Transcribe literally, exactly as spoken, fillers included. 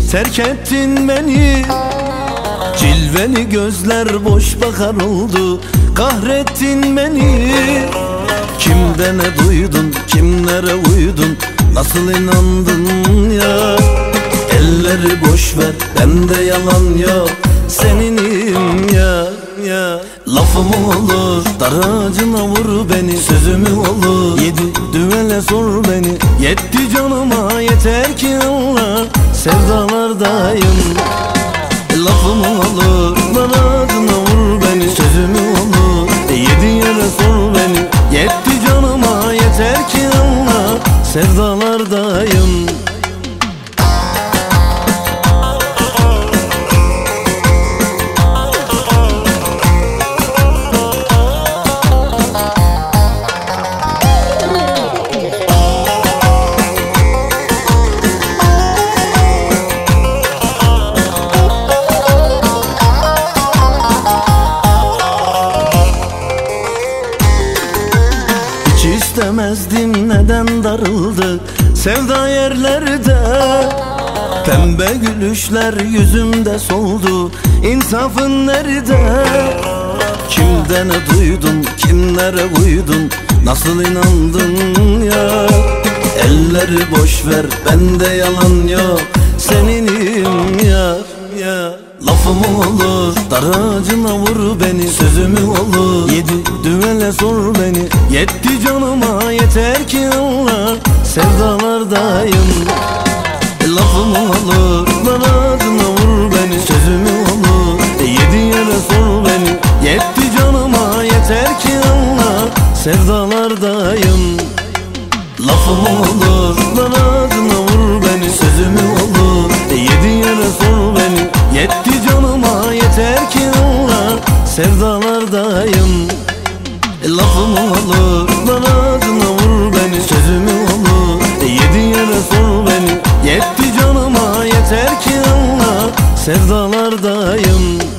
terk ettin beni. Cilveni gözler boş bakar oldu, kahrettin beni. Kimde ne duydun, kimlere uydun, nasıl inandın ya? Elleri boş ver, bende yalan yok, seninim ya, ya. Lafım olur, dar ağacına vur beni, sözümü olur, yedi düvele sor beni. Yetti canıma yeter ki Allah, sevdalardayım. Lafım olur, dar ağacına vur beni, sözümü olur, yedi yere sor beni. Yetti canıma yeter ki Allah, sevdalardayım. İstemezdim, neden darıldı sevda yerlerde? Pembe gülüşler yüzümde soldu, insafın nerede? Kimden ne duydun, kimlere uydun, nasıl inandın ya? Elleri boş ver, bende yalan yok, seninim ya, ya. Lafım olur, dar ağacına vur beni, sözümü olur, yedi düvele sor beni. Yetti canıma yeter ki Allah, sevdalardayım. Lafım olur, dar ağacına vur beni, sözümü olur, yedi yere sor beni. Yetti canıma yeter ki Allah, sevdalardayım. Lafım olur, dar ağacına vur beni, sözümü olur, yedi yere sor beni. Yetti canıma yeter ki Allah, sevdalardayım. Lafım olur, dar ağacına vur beni, sözümü olur, yedi yere sor beni. Yetti canıma yeter ki Allah, sevdalardayım.